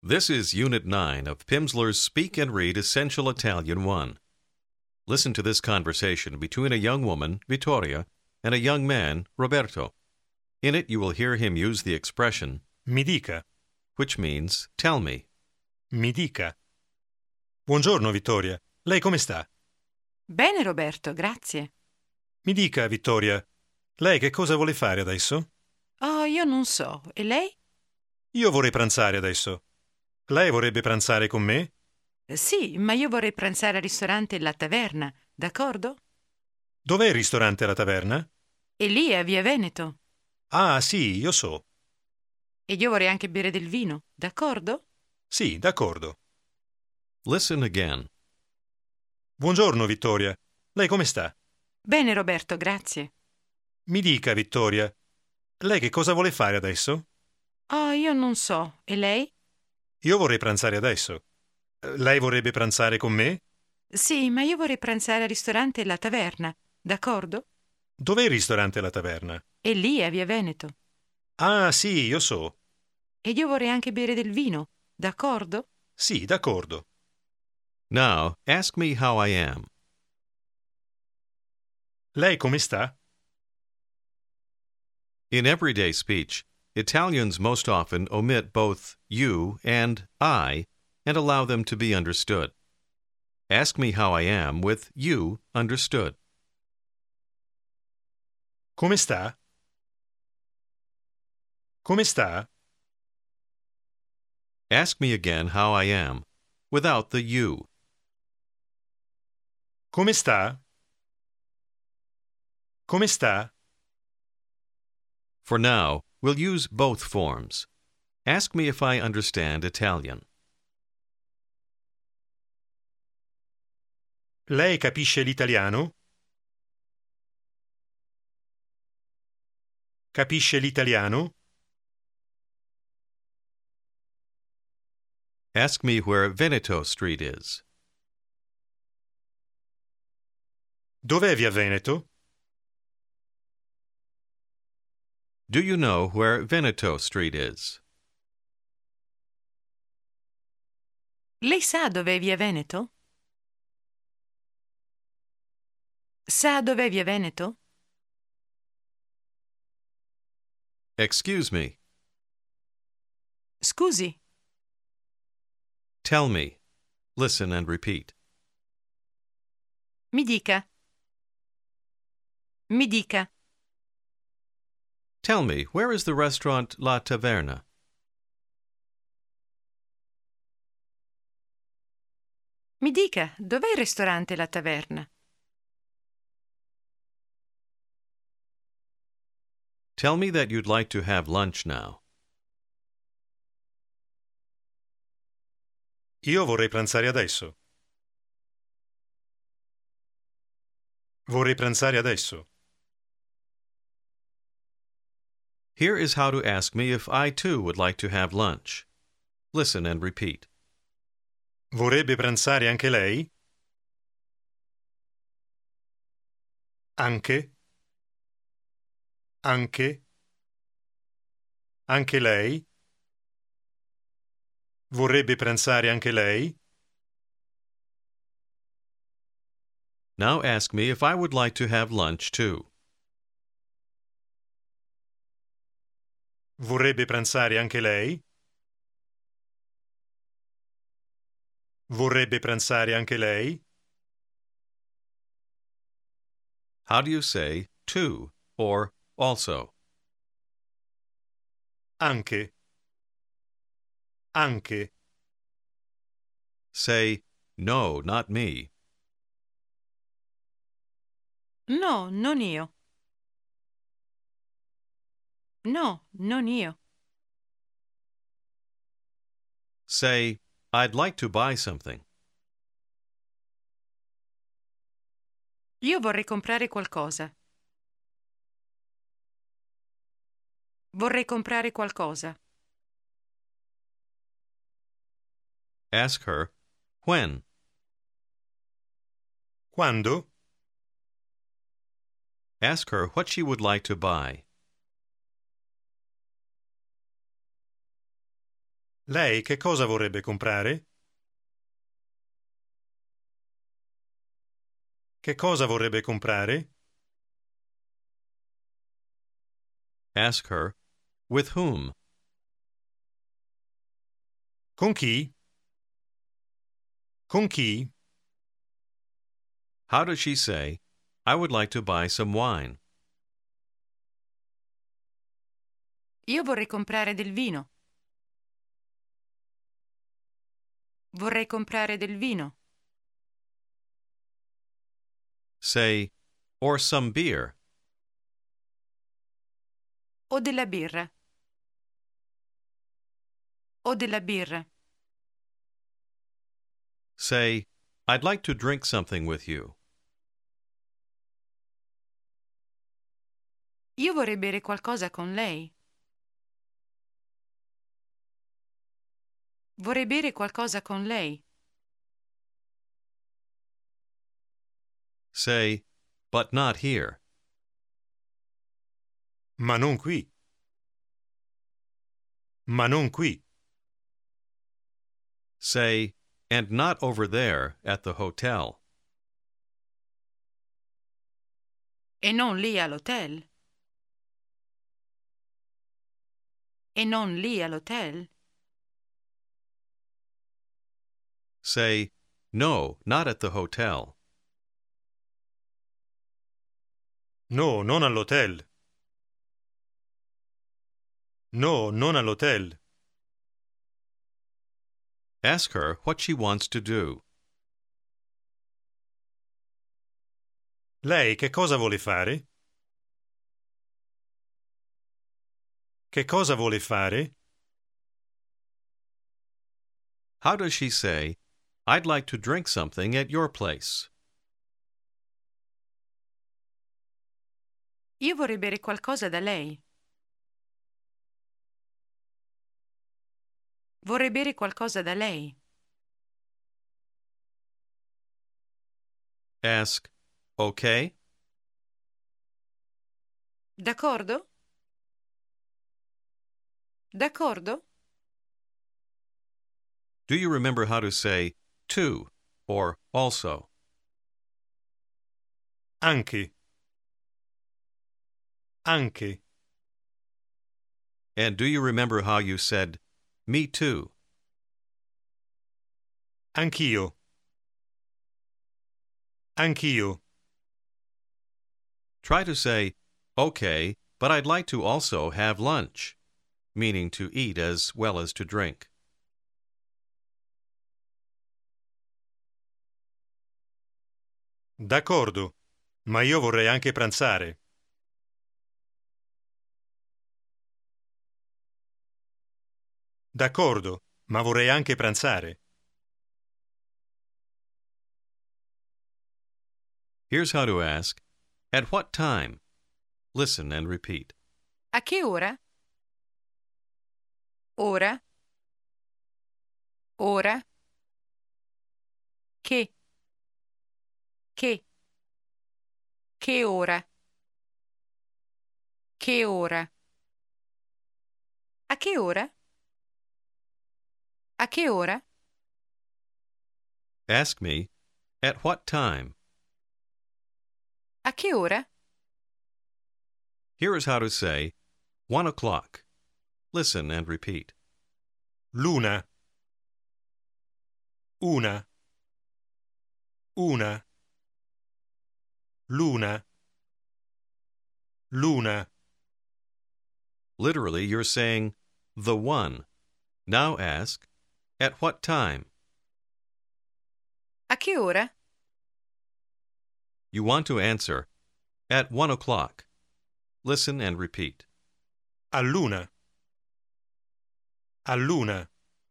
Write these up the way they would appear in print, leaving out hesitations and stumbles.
This is Unit 9 of Pimsleur's Speak and Read Essential Italian 1. Listen to this conversation between a young woman, Vittoria, and a young man, Roberto. In it you will hear him use the expression Mi dica, which means tell me. mi dica. Buongiorno, Vittoria. Lei come sta? Bene, Roberto, grazie. Mi dica, Vittoria, lei che cosa vuole fare adesso? Oh, io non so. E lei? Io vorrei pranzare adesso. Lei vorrebbe pranzare con me? Sì, ma io vorrei pranzare al ristorante La Taverna, d'accordo? Dov'è il ristorante La Taverna? E lì a Via Veneto. Ah, sì, io so. E io vorrei anche bere del vino, d'accordo? Sì, d'accordo. Listen again. Buongiorno, Vittoria. Lei come sta? Bene, Roberto, grazie. Mi dica, Vittoria, lei che cosa vuole fare adesso? Oh, io non so. E lei? Io vorrei pranzare adesso. Lei vorrebbe pranzare con me? Sì, ma io vorrei pranzare al ristorante La Taverna, d'accordo? Dov'è il ristorante La Taverna? E lì a Via Veneto. Ah, sì, io so. E io vorrei anche bere del vino, d'accordo? Sì, d'accordo. Now, ask me how I am. Lei come sta? In everyday speech, Italians most often omit both you and I and allow them to be understood. Ask me how I am with you understood. Come sta? Come sta? Ask me again how I am without the you. Come sta? Come sta? For now, we'll use both forms. Ask me if I understand Italian. Lei capisce l'italiano? Capisce l'italiano? Ask me where Veneto Street is. Dov'è Via Veneto? Do you know where Veneto Street is? Lei sa dov'è Via Veneto? Sa dov'è Via Veneto? Excuse me. Scusi. Tell me. Listen and repeat. Mi dica. Mi dica. Tell me, where is the restaurant La Taverna? Mi dica, dov'è il ristorante La Taverna? Tell me that you'd like to have lunch now. Io vorrei pranzare adesso. Vorrei pranzare adesso. Here is how to ask me if I too would like to have lunch. Listen and repeat. Vorrebbe pranzare anche lei? Anche? Anche? Anche lei? Vorrebbe pranzare anche lei? Now ask me if I would like to have lunch too. Vorrebbe pranzare anche lei? Vorrebbe pranzare anche lei? How do you say too or also? Anche. Anche. Say no, not me. No, non io. No, non io. Say, I'd like to buy something. Io vorrei comprare qualcosa. Vorrei comprare qualcosa. Ask her, when? Quando? Ask her what she would like to buy. Lei che cosa vorrebbe comprare? Che cosa vorrebbe comprare? Ask her, with whom? Con chi? Con chi? How does she say, I would like to buy some wine? Io vorrei comprare del vino. Vorrei comprare del vino. Say, or some beer. O della birra. O della birra. Say, I'd like to drink something with you. Io vorrei bere qualcosa con lei. Vorrei bere qualcosa con lei. Say, but not here. Ma non qui. Ma non qui. Say, and not over there at the hotel. E non lì all'hotel. E non lì all'hotel. Say, no, not at the hotel. No, non all'hotel. No, non all'hotel. Ask her what she wants to do. Lei che cosa vuole fare? Che cosa vuole fare? How does she say, I'd like to drink something at your place? Io vorrei bere qualcosa da lei. Vorrei bere qualcosa da lei. Ask, okay? D'accordo? D'accordo? Do you remember how to say to or also? Anche. Anche. And do you remember how you said me too? Anch'io. Anch'io. Try to say, okay, but I'd like to also have lunch, meaning to eat as well as to drink. D'accordo, ma io vorrei anche pranzare. D'accordo, ma vorrei anche pranzare. Here's how to ask, at what time? Listen and repeat. A che ora? Ora? Ora? Che? Che? Che ora? Che ora? A che ora? A che ora? Ask me, at what time? A che ora? Here is how to say, 1 o'clock. Listen and repeat. L'una. Una. Una. L'una. L'una. Literally, you're saying, the one. Now ask, at what time? A che ora? You want to answer, at 1 o'clock. Listen and repeat. All'una. All'una.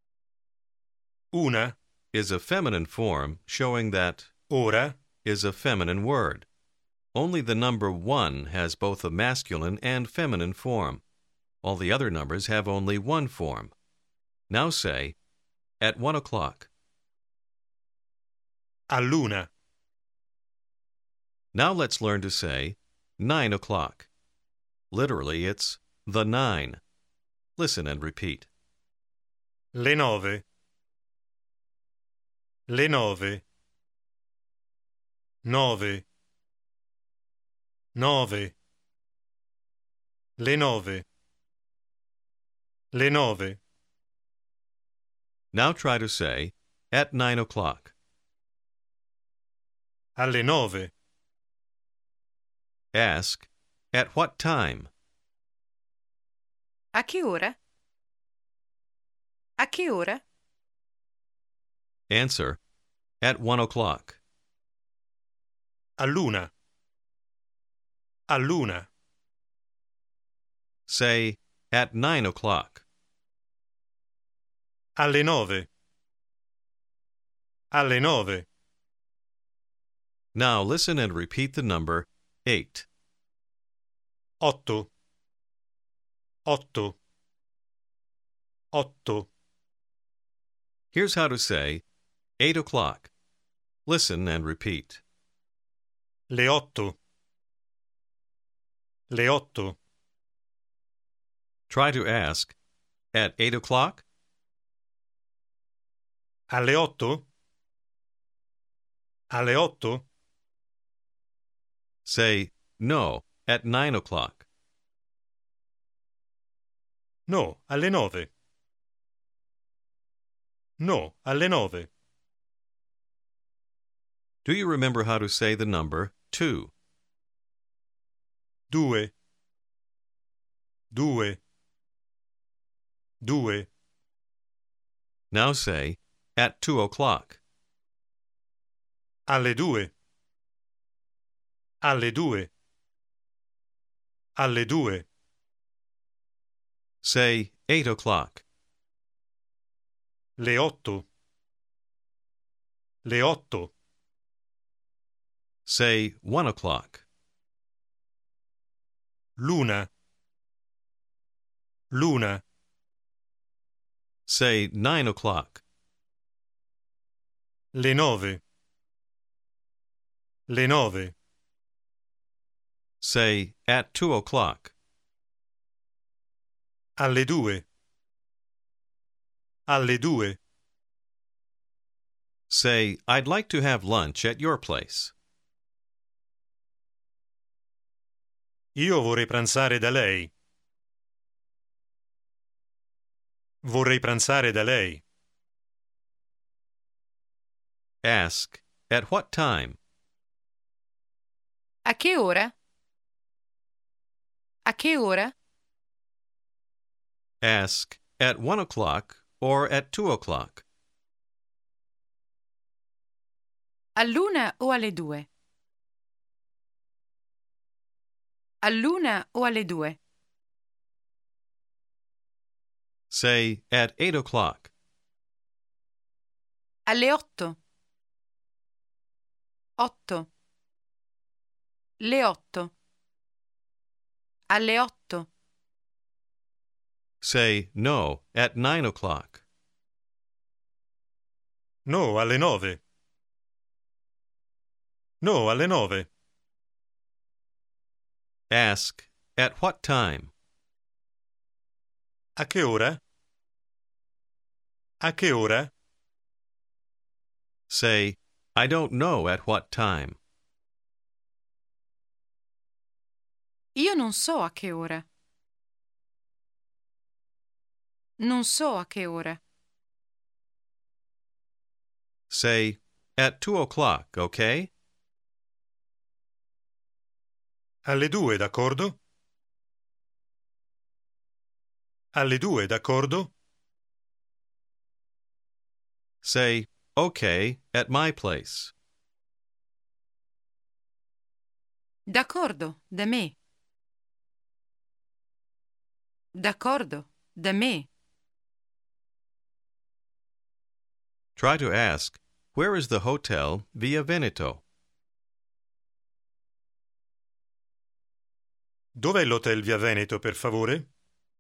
Una. Is a feminine form showing that Ora. is a feminine word. Only the number 1 has both a masculine and feminine form. All the other numbers have only one form. Now say, at 1 o'clock. All'una. Now let's learn to say 9 o'clock. Literally, it's the 9. Listen and repeat. Le 9. Le 9. 9. 9. Le 9. Le 9. Now try to say, at 9 o'clock. Alle 9. Ask, at what time? A che ora? A che ora? Answer, at 1 o'clock. All'una. All'una. Say, at 9 o'clock. Alle 9. Alle 9. Now listen and repeat the number 8. 8. 8. 8. Here's how to say 8 o'clock. Listen and repeat. Le 8. Le 8. Try to ask, at 8 o'clock? Alle 8? Alle 8? Say, no, at 9 o'clock. No, alle 9. No, alle 9. Do you remember how to say the number 2? 2. 2. 2. Now say, at 2 o'clock. Alle 2. Alle 2. Alle 2. Say, 8 o'clock. Le 8. Le 8. Say, 1 o'clock. L'una. L'una. Say, 9 o'clock. Le 9. Le 9. Say, at 2 o'clock. Alle 2. Alle 2. Say, I'd like to have lunch at your place. Io vorrei pranzare da lei. Vorrei pranzare da lei. Ask, at what time? A che ora? A che ora? Ask, at 1 o'clock or at 2 o'clock. All'una o alle 2? All'una o alle 2? Say, at 8 o'clock. Alle 8? 8. Le 8. Alle 8. Say, no, at 9 o'clock. No, alle 9. No, alle 9. Ask, at what time? A che ora? A che ora? Say, I don't know at what time. Io non so a che ora. Non so a che ora. Say, at 2 o'clock, okay? Alle 2, d'accordo? Alle 2, d'accordo? Say, okay, at my place. D'accordo, da me. D'accordo, da me. Try to ask, where is the hotel Via Veneto? Dov'è l'hotel Via Veneto, per favore?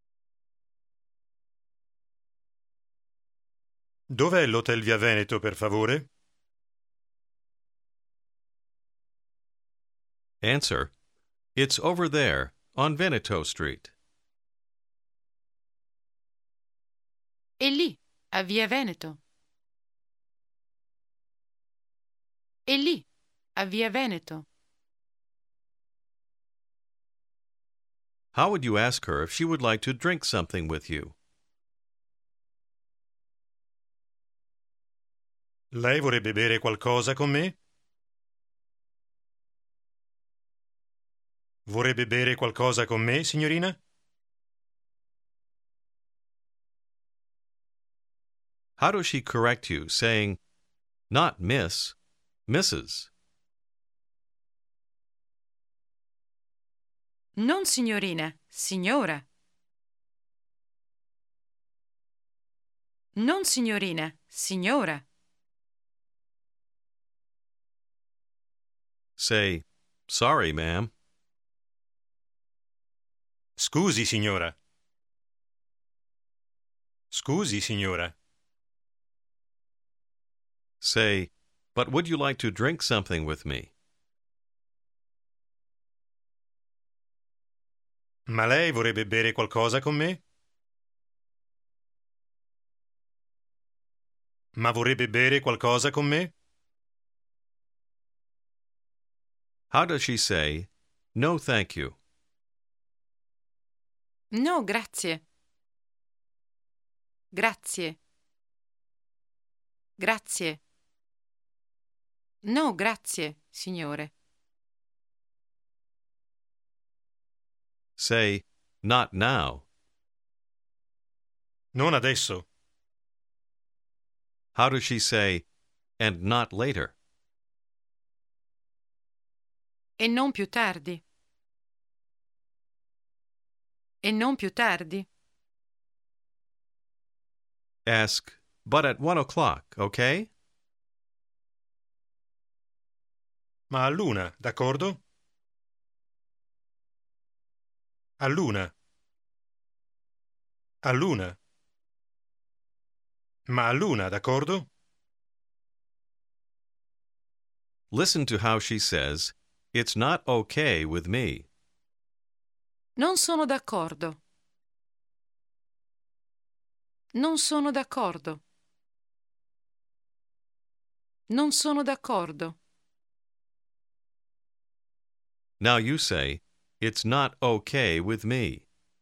Dov'è l'hotel Via Veneto, per favore? Answer, it's over there, on Veneto Street. E lì, a Via Veneto. È lì, a Via Veneto. How would you ask her if she would like to drink something with you? Lei vorrebbe bere qualcosa con me? Vorrebbe bere qualcosa con me, signorina? How does she correct you, saying, not Miss, Mrs.? Non signorina, signora. Non signorina, signora. Say, sorry, ma'am. Scusi, signora. Scusi, signora. Say, but would you like to drink something with me? Ma lei vorrebbe bere qualcosa con me? Ma vorrebbe bere qualcosa con me? How does she say, no, thank you? No, grazie. Grazie. Grazie. No, grazie, signore. Say, not now. Non adesso. How does she say, and not later? E non più tardi. E non più tardi. Ask, but at 1 o'clock, okay? Ma a l'una, d'accordo? A l'una. A l'una. Ma a l'una, d'accordo? Listen to how she says, it's not okay with me. Non sono d'accordo. Non sono d'accordo. Non sono d'accordo. Now you say, it's not okay with me.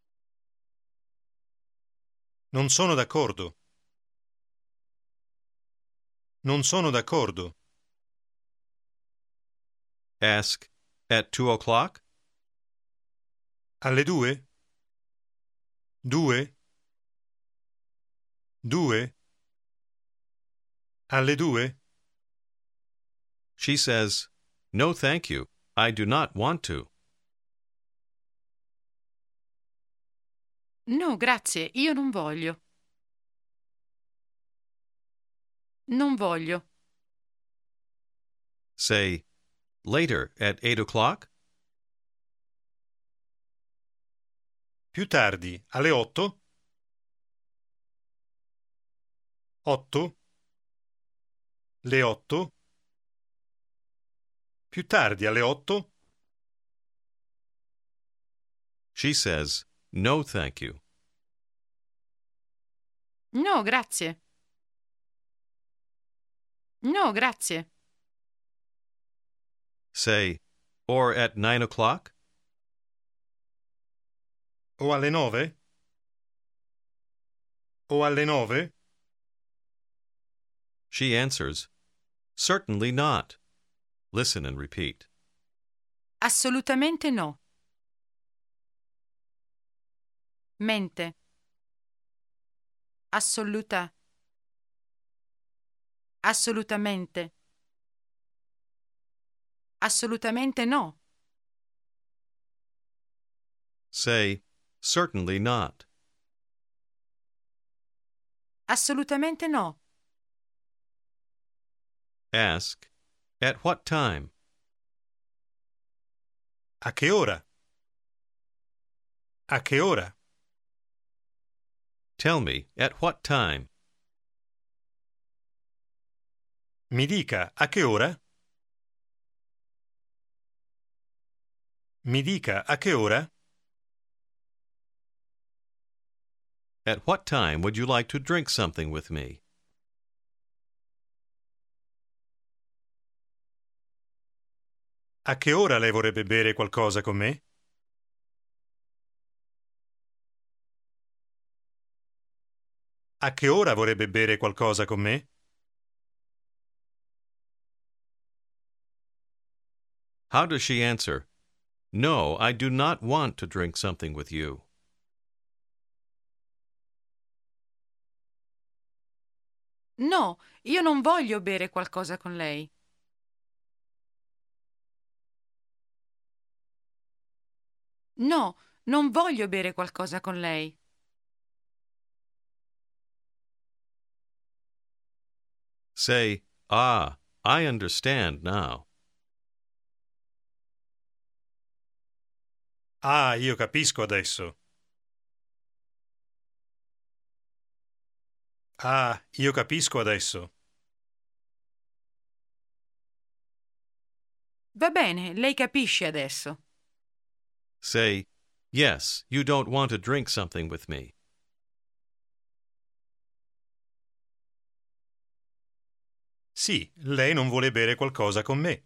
Non sono d'accordo. Non sono d'accordo. Ask, at 2 o'clock? Alle 2? 2? 2? Alle 2? She says, no, thank you. I do not want to. No, grazie, io non voglio. Non voglio. Say, later, at 8 o'clock? Più tardi, alle 8? 8? Le 8? Più tardi, alle 8? She says, no, thank you. No, grazie. No, grazie. Say, or at 9 o'clock? O alle 9? O alle 9? She answers, certainly not. Listen and repeat. Assolutamente no. Mente. Assoluta. Assolutamente. Assolutamente no. Say, certainly not. Assolutamente no. Ask, at what time? A che ora? A che ora? Tell me, at what time? Mi dica, a che ora? Mi dica, a che ora? At what time would you like to drink something with me? A che ora lei vorrebbe bere qualcosa con me? A che ora vorrebbe bere qualcosa con me? How does she answer? No, I do not want to drink something with you. No, io non voglio bere qualcosa con lei. No, non voglio bere qualcosa con lei. Say, ah, I understand now. Ah, io capisco adesso. Ah, io capisco adesso. Va bene, lei capisce adesso. Say, yes, you don't want to drink something with me. Sì, lei non vuole bere qualcosa con me.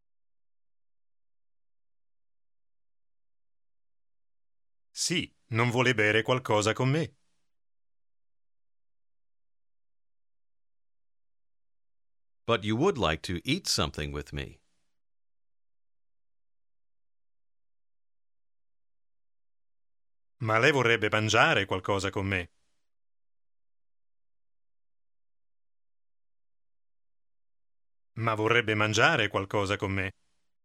Sì, non vuole bere qualcosa con me. But you would like to eat something with me. Ma lei vorrebbe mangiare qualcosa con me. Ma vorrebbe mangiare qualcosa con me.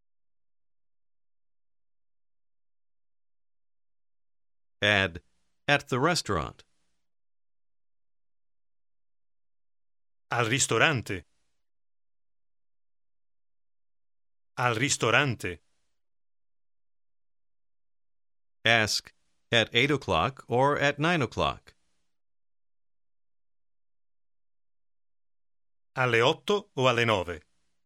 Add, at the restaurant. Al ristorante. Al ristorante. Ask, at 8 o'clock or at 9 o'clock. Alle 8 o alle 9?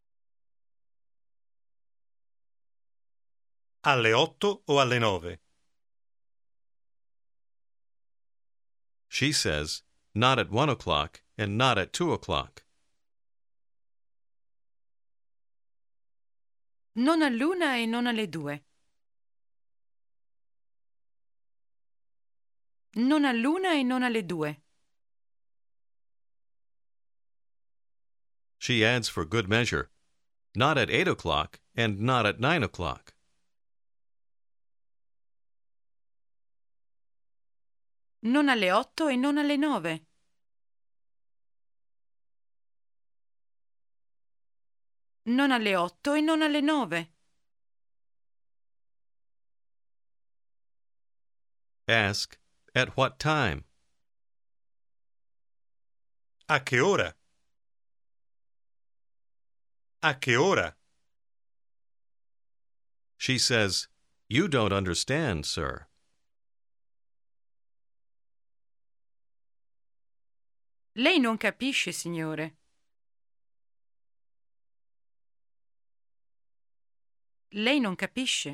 Alle 8 o alle 9? She says, not at 1 o'clock and not at 2 o'clock. Non all'una e non alle due. Non all'una e non alle due. She adds for good measure, not at 8 o'clock and not at 9 o'clock. Non alle 8 e non alle 9. Non alle 8 e non alle 9. Ask, at what time? A che ora? A che ora? She says, you don't understand, sir. Lei non capisce, signore. Lei non capisce.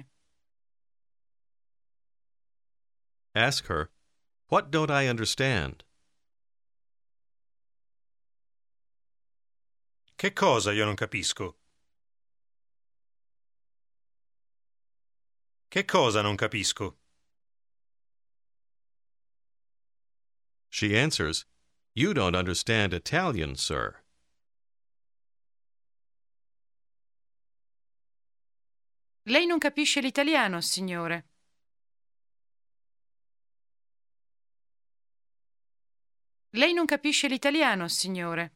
Ask her, what don't I understand? Che cosa io non capisco? Che cosa non capisco? She answers, you don't understand Italian, sir. Lei non capisce l'italiano, signore. Lei non capisce l'italiano, signore.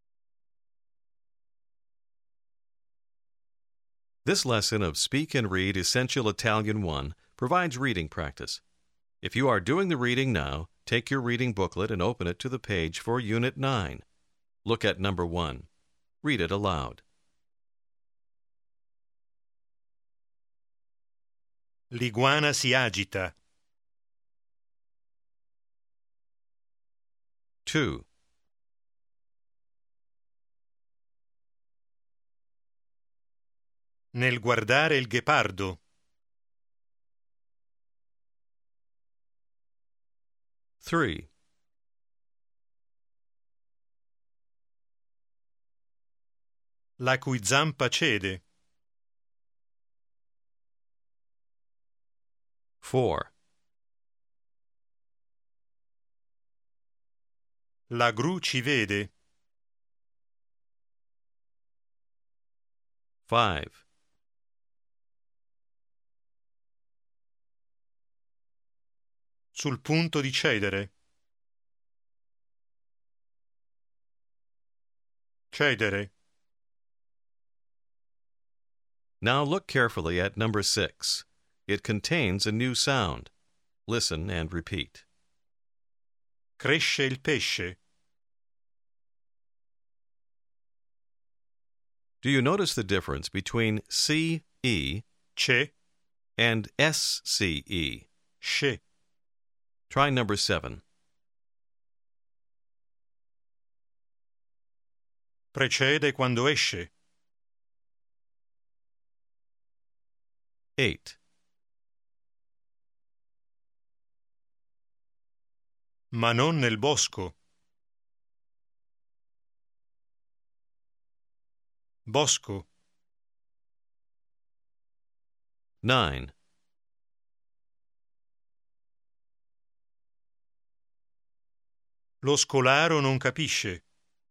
This lesson of Speak and Read Essential Italian 1 provides reading practice. If you are doing the reading now, take your reading booklet and open it to the page for Unit 9. Look at number 1. Read it aloud. L'iguana si agita. 2. Nel guardare il ghepardo. 3. la cui zampa cede, 4. la gru ci vede, 5. sul punto di cedere, cedere, Now look carefully at number 6. It contains a new sound. Listen and repeat. cresce il pesce, Do you notice the difference between CE c'è, and SCE? sce, Try number 7. precede quando esce, 8. ma non nel bosco, bosco, 9. lo scolaro non capisce,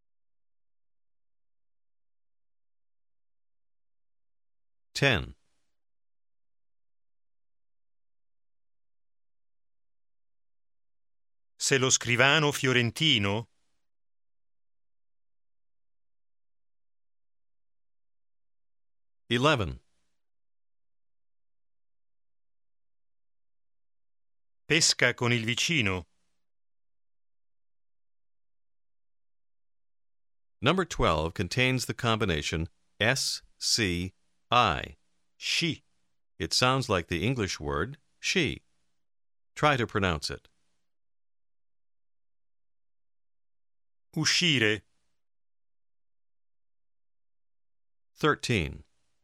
10. se lo scrivano fiorentino, 11. pesca con il vicino, Number 12 contains the combination SCI. sci, It sounds like the English word she. Try to pronounce it. uscire, 13.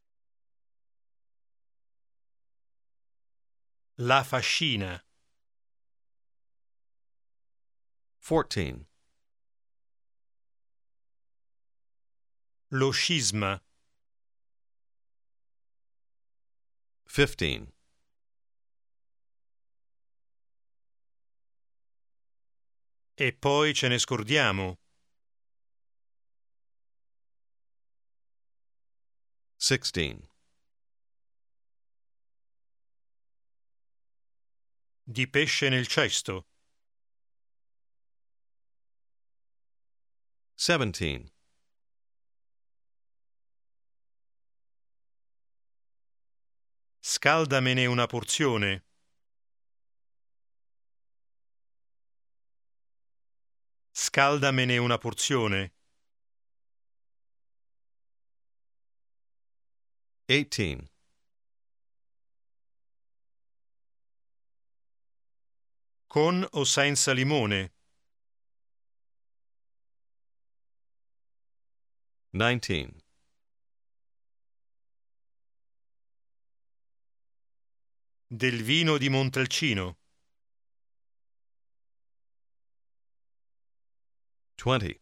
la fascina, 14. lo scisma, 15. e poi ce ne scordiamo, 16. di pesce nel cesto, 17. scaldamene una porzione, 'scaldamene una porzione, 18. con o senza limone, 19. del vino di Montalcino, 20.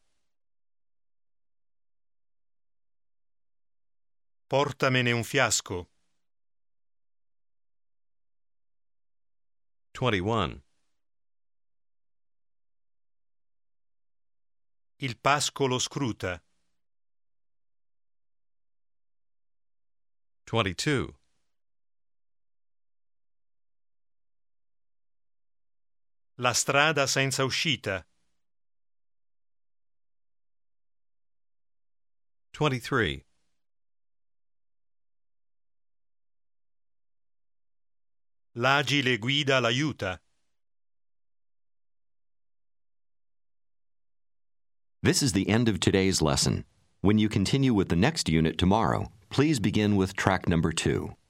portamene un fiasco, 21. il pascolo scruta, 22. la strada senza uscita, 23. l'agile guida l'aiuta. This is the end of today's lesson. When you continue with the next unit tomorrow, please begin with track number 2.